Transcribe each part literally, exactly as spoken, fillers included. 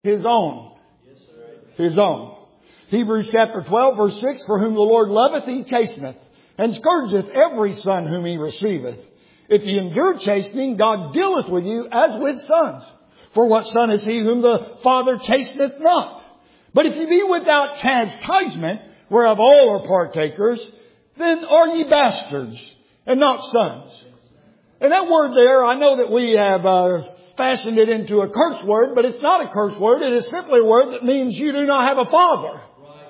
His own. His own. Hebrews chapter twelve verse six, for whom the Lord loveth, He chasteneth, and scourgeth every son whom He receiveth. If ye endure chastening, God dealeth with you as with sons. For what son is he whom the Father chasteneth not? But if ye be without chastisement, whereof all are partakers, then are ye bastards, and not sons. And that word there, I know that we have uh, fashioned it into a curse word, but it's not a curse word. It is simply a word that means you do not have a father.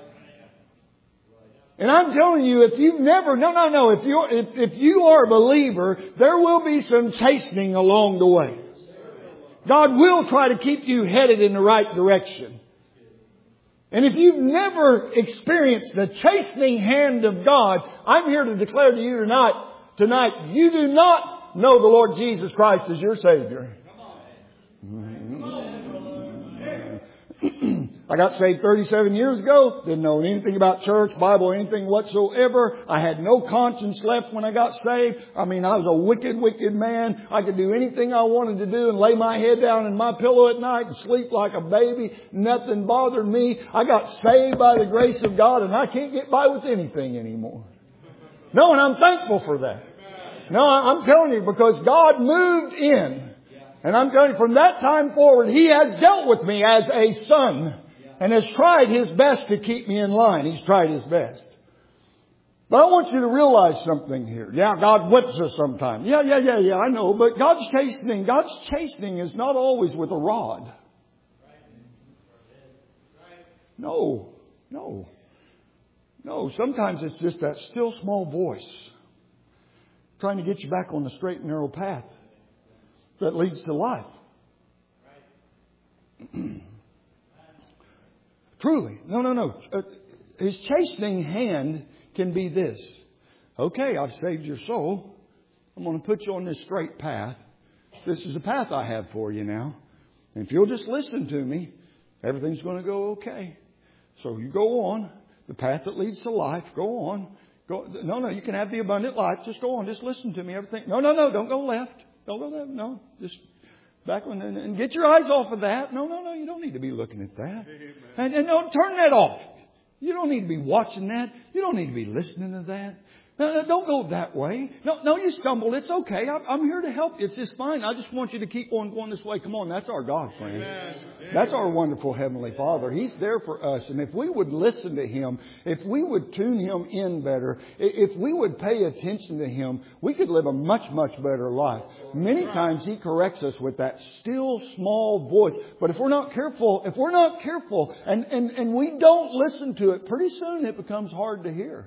And I'm telling you, if you've never, no, no, no, if you if, if you are a believer, there will be some chastening along the way. God will try to keep you headed in the right direction. And if you've never experienced the chastening hand of God, I'm here to declare to you tonight, tonight, you do not know the Lord Jesus Christ as your Savior. I got saved thirty-seven years ago. Didn't know anything about church, Bible, anything whatsoever. I had no conscience left when I got saved. I mean, I was a wicked, wicked man. I could do anything I wanted to do and lay my head down in my pillow at night and sleep like a baby. Nothing bothered me. I got saved by the grace of God, and I can't get by with anything anymore. No, and I'm thankful for that. No, I'm telling you, because God moved in. And I'm telling you, from that time forward, He has dealt with me as a son and has tried His best to keep me in line. He's tried His best. But I want you to realize something here. Yeah, God whips us sometimes. Yeah, yeah, yeah, yeah, I know. But God's chastening, God's chastening is not always with a rod. No, no, no. Sometimes it's just that still small voice trying to get you back on the straight and narrow path that leads to life. Truly. No, no, no. Uh, his chastening hand can be this. Okay, I've saved your soul. I'm going to put you on this straight path. This is the path I have for you now. And if you'll just listen to me, everything's going to go okay. So you go on. The path that leads to life. Go on. Go. No, no, you can have the abundant life. Just go on. Just listen to me. Everything. No, no, no. Don't go left. Don't go left. No. Just back on and, and get your eyes off of that. No, no, no. You don't need to be looking at that. And, and don't turn that off. You don't need to be watching that. You don't need to be listening to that. No, no, don't go that way. No, no, you stumbled. It's okay. I'm, I'm here to help you. It's just fine. I just want you to keep on going this way. Come on. That's our God, friend. Amen. That's our wonderful Heavenly Father. He's there for us. And if we would listen to Him, if we would tune Him in better, if we would pay attention to Him, we could live a much, much better life. Many times He corrects us with that still small voice. But if we're not careful, if we're not careful and, and, and we don't listen to it, pretty soon it becomes hard to hear.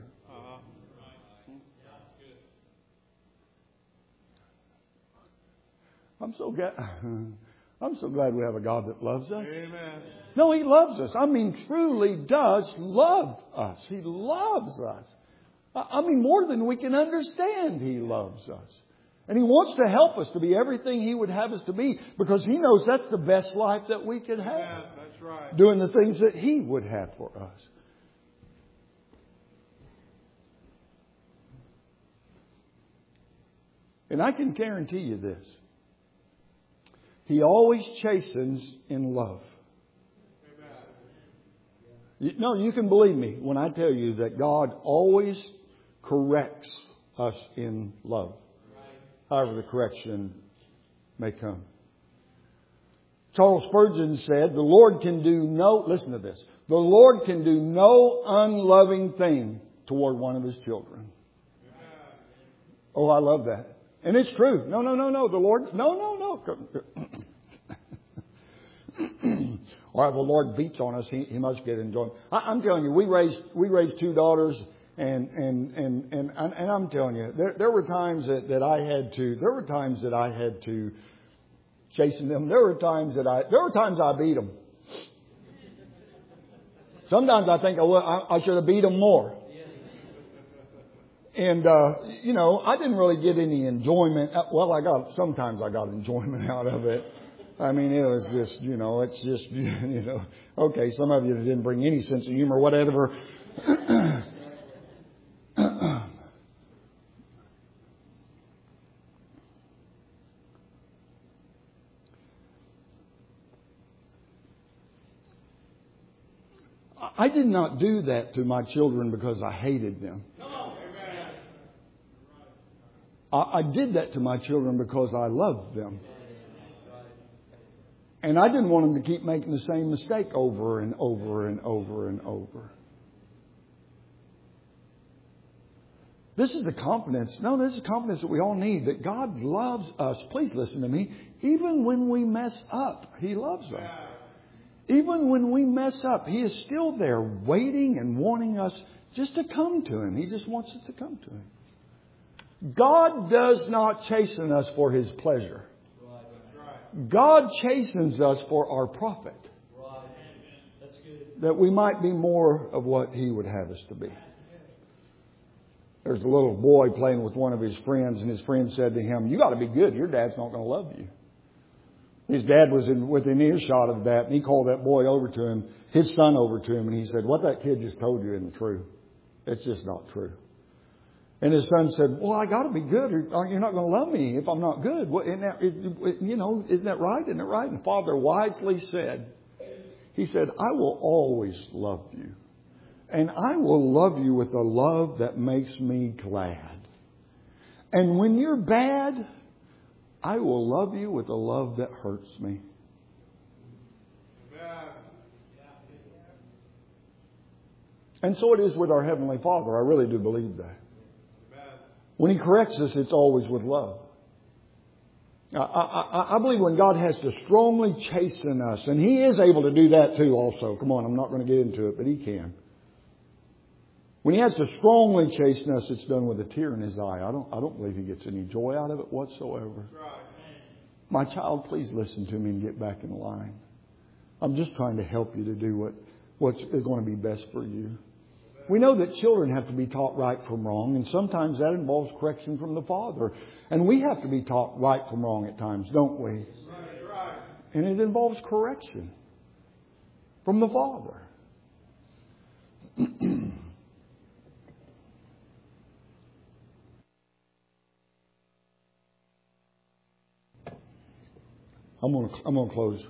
I'm so glad. I'm so glad we have a God that loves us. Amen. No, He loves us. I mean, truly does love us. He loves us. I mean, more than we can understand, He loves us. And He wants to help us to be everything He would have us to be, because He knows that's the best life that we could have. Yeah, that's right. Doing the things that He would have for us. And I can guarantee you this. He always chastens in love. You, no, you can believe me when I tell you that God always corrects us in love. However the correction may come. Charles Spurgeon said, the Lord can do no, listen to this, the Lord can do no unloving thing toward one of His children. Oh, I love that. And it's true. No, no, no, no. The Lord, no, no, no. Or the Lord beats on us. He, he must get enjoyment. I, I'm telling you, we raised we raised two daughters, and and and and and, and I'm telling you, there there were times that, that I had to. There were times that I had to chasing them. There were times that I. There were times I beat them. Sometimes I think I, I, I should have beat them more. And, uh, you know, I didn't really get any enjoyment. Well, I got, sometimes I got enjoyment out of it. I mean, it was just, you know, it's just, you know, okay, some of you didn't bring any sense of humor, whatever. I did not do that to my children because I hated them. I, I did that to my children because I loved them. And I didn't want them to keep making the same mistake over and over and over and over. This is the confidence. No, this is confidence that we all need. That God loves us. Please listen to me. Even when we mess up, He loves us. Even when we mess up, He is still there waiting and wanting us just to come to Him. He just wants us to come to Him. God does not chasten us for His pleasure. God chastens us for our profit. That we might be more of what He would have us to be. There's a little boy playing with one of his friends, and his friend said to him, "You got to be good. Your dad's not going to love you." His dad was in, within earshot of that, and he called that boy over to him, his son over to him, and he said, "What that kid just told you isn't true. It's just not true." And his son said, "Well, I got to be good, or you're not going to love me if I'm not good. Well, isn't that, you know, isn't that right? Isn't it right?" And the father wisely said, he said, "I will always love you. And I will love you with a love that makes me glad. And when you're bad, I will love you with a love that hurts me." And so it is with our Heavenly Father. I really do believe that. When He corrects us, it's always with love. I, I, I believe when God has to strongly chasten us, and He is able to do that too also. Come on, I'm not going to get into it, but He can. When He has to strongly chasten us, it's done with a tear in His eye. I don't, I don't believe He gets any joy out of it whatsoever. My child, please listen to me and get back in line. I'm just trying to help you to do what, what's going to be best for you. We know that children have to be taught right from wrong, and sometimes that involves correction from the Father. And we have to be taught right from wrong at times, don't we? And it involves correction from the Father. I'm going to, I'm going to close.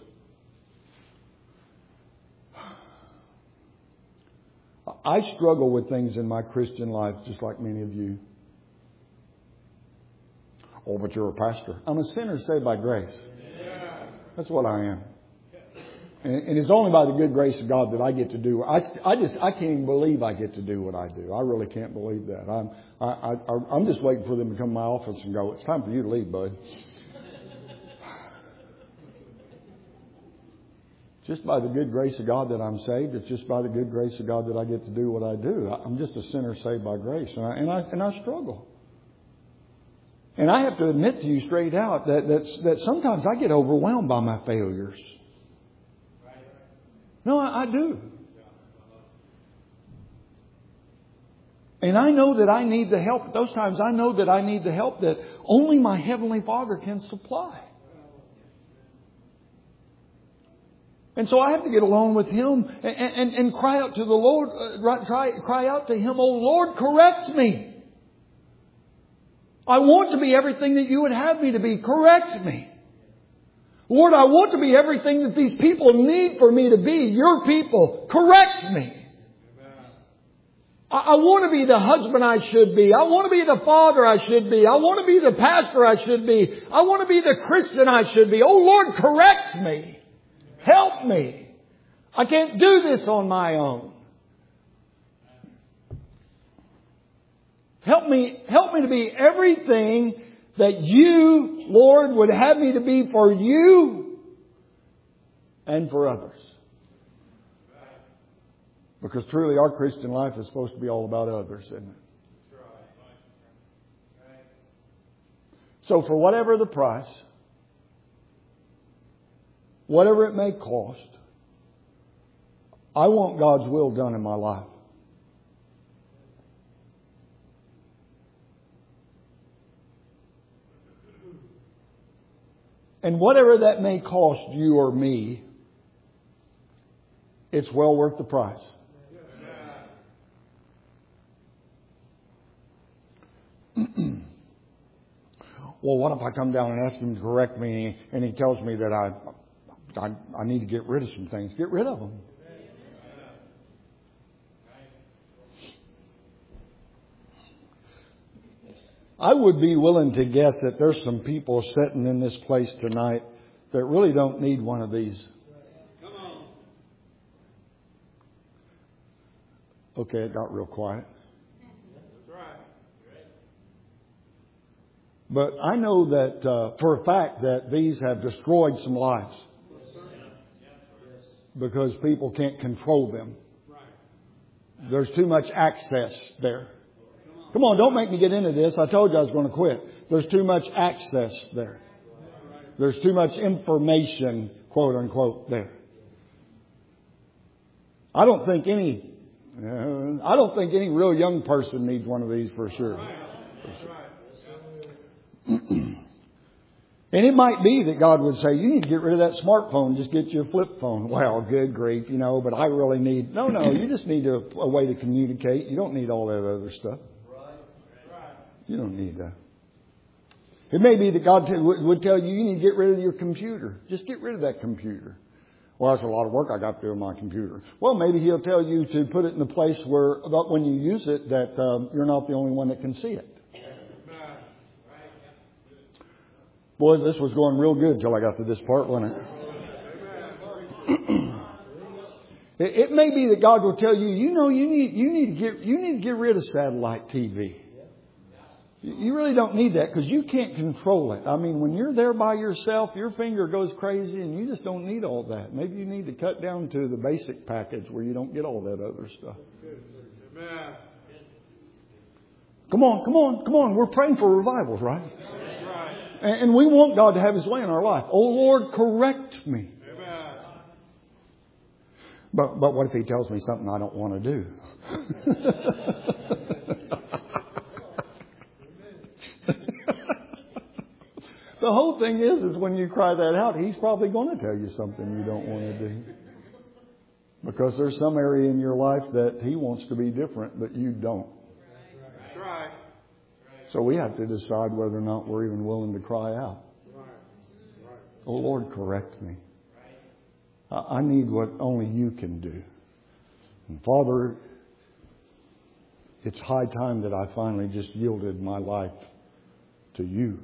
I struggle with things in my Christian life just like many of you. Oh, but you're a pastor. I'm a sinner saved by grace. That's what I am. And, and it's only by the good grace of God that I get to do. I, I just I can't even believe I get to do what I do. I really can't believe that. I'm I, I, I'm just waiting for them to come to my office and go, "It's time for you to leave, bud." Just by the good grace of God that I'm saved. It's just by the good grace of God that I get to do what I do. I'm just a sinner saved by grace. And I, and I, and I struggle. And I have to admit to you straight out that, that, that sometimes I get overwhelmed by my failures. No, I, I do. And I know that I need the help. At those times I know that I need the help that only my Heavenly Father can supply. And so I have to get along with Him and, and, and cry out to the Lord, uh, try, cry out to Him, "Oh Lord, correct me. I want to be everything that You would have me to be. Correct me. Lord, I want to be everything that these people need for me to be. Your people. Correct me. I, I want to be the husband I should be. I want to be the father I should be. I want to be the pastor I should be. I want to be the Christian I should be. Oh Lord, correct me. Help me. I can't do this on my own. Help me, help me to be everything that You, Lord, would have me to be for You and for others. Because truly our Christian life is supposed to be all about others, isn't it? So for whatever the price, whatever it may cost, I want God's will done in my life. And whatever that may cost you or me, it's well worth the price. Well, what if I come down and ask Him to correct me and He tells me that I, I, I need to get rid of some things? Get rid of them. I would be willing to guess that there's some people sitting in this place tonight that really don't need one of these. Come on. Okay, it got real quiet. That's right. But I know that uh, for a fact that these have destroyed some lives because people can't control them. There's too much access there. Come on, don't make me get into this. I told you I was going to quit. There's too much access there. There's too much information, quote unquote, there. I don't think any, uh, I don't think any real young person needs one of these for sure. For sure. And it might be that God would say, you need to get rid of that smartphone, just get you a flip phone. Well, good grief, you know, but I really need, no, no, you just need a, a way to communicate. You don't need all that other stuff. You don't need that. It may be that God t- would tell you, you need to get rid of your computer. Just get rid of that computer. Well, that's a lot of work I got to do on my computer. Well, maybe He'll tell you to put it in a place where when you use it, that um, you're not the only one that can see it. Boy, this was going real good till I got to this part, wasn't it? it? It may be that God will tell you, you know, you need you need to get you need to get rid of satellite T V. You really don't need that because you can't control it. I mean, when you're there by yourself, your finger goes crazy and you just don't need all that. Maybe you need to cut down to the basic package where you don't get all that other stuff. Amen. Come on, come on, come on. We're praying for revivals, right? And we want God to have His way in our life. Oh, Lord, correct me. Amen. But but what if He tells me something I don't want to do? The whole thing is, is when you cry that out, He's probably going to tell you something you don't want to do. Because there's some area in your life that He wants to be different, but you don't. That's right. So we have to decide whether or not we're even willing to cry out. Oh, Lord, correct me. I need what only You can do. And Father, it's high time that I finally just yielded my life to You.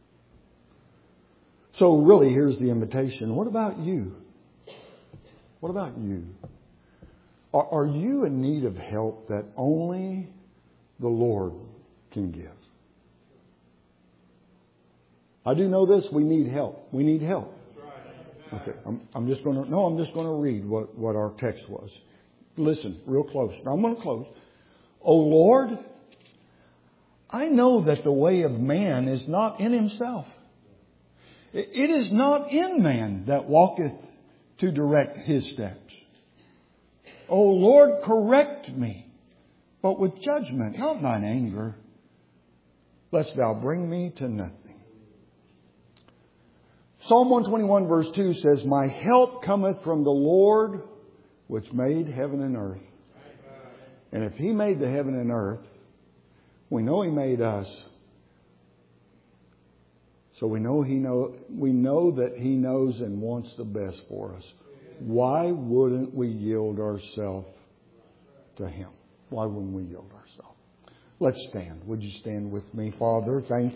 So really, here's the invitation. What about you? What about you? Are, are you in need of help that only the Lord can give? I do know this. We need help. We need help. Okay. I'm, I'm just going to, no, I'm just going to read what, what our text was. Listen, real close. Now I'm going to close. O Lord, I know that the way of man is not in himself. It is not in man that walketh to direct his steps. O Lord, correct me, but with judgment, not thine anger, lest thou bring me to nothing. Psalm one twenty-one verse two says, my help cometh from the Lord, which made heaven and earth. And if He made the heaven and earth, we know He made us. So we know He know we know that He knows and wants the best for us. Why wouldn't we yield ourselves to Him? Why wouldn't we yield ourselves? Let's stand. Would you stand with me, Father? Thank you.